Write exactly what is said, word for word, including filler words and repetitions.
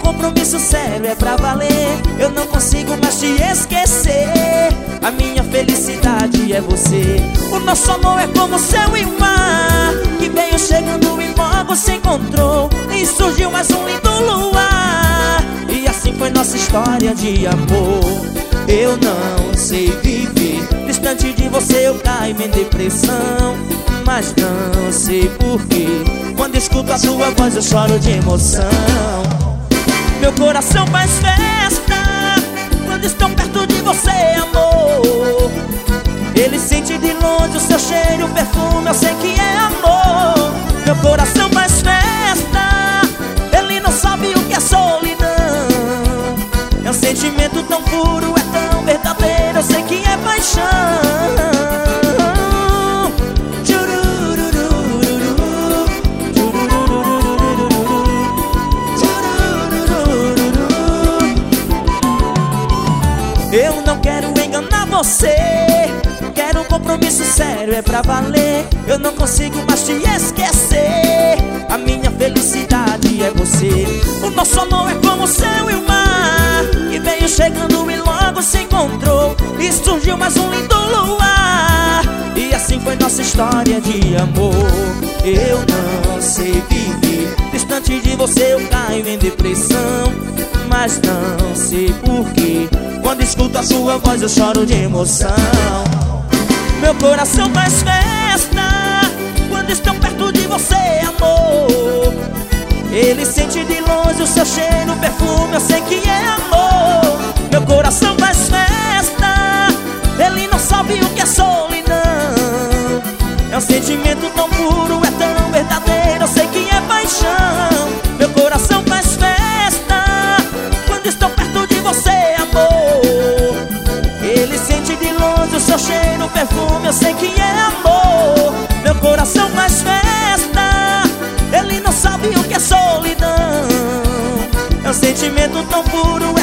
compromisso sério, é pra valer. Eu não consigo mais te esquecer. A minha felicidade é você. O nosso amor é como céu e mar, que veio chegando e logo se encontrou, e surgiu mais um lindo luar. E assim foi nossa história de amor. Eu não sei viver distante de você, eu caio em depressão, mas não sei porquê. Quando escuto a sua voz eu choro de emoção. Meu coração faz festa quando estou perto de você, amor. Ele sente de longe o seu cheiro, o perfume, eu sei que é amor. Meu coração faz festa, ele não sabe o que é solidão. É um sentimento tão puro, é tão verdadeiro, eu sei que é paixão. Eu não quero enganar você, quero um compromisso sério, é pra valer. Eu não consigo mais te esquecer. A minha felicidade é você. O nosso amor é como o céu e o mar, que veio chegando e logo se encontrou, e surgiu mais um lindo luar. E assim foi nossa história de amor. Eu não sei viver distante de você, eu caio em depressão, mas não sei porquê. Quando escuto a sua voz eu choro de emoção. Meu coração faz festa quando estou perto de você, amor. Ele sente de longe o seu cheiro, o perfume, eu sei que é amor. Meu coração faz festa, ele não sabe o que é solidão. É um sentimento tão puro, é tão verdadeiro, eu sei que é paixão. Meu coração faz festa quando estou perto de você, amor. Ele sente de longe o seu cheiro, o perfume, eu sei que é amor. Meu coração faz festa, ele não sabe o que é solidão. É um sentimento tão puro,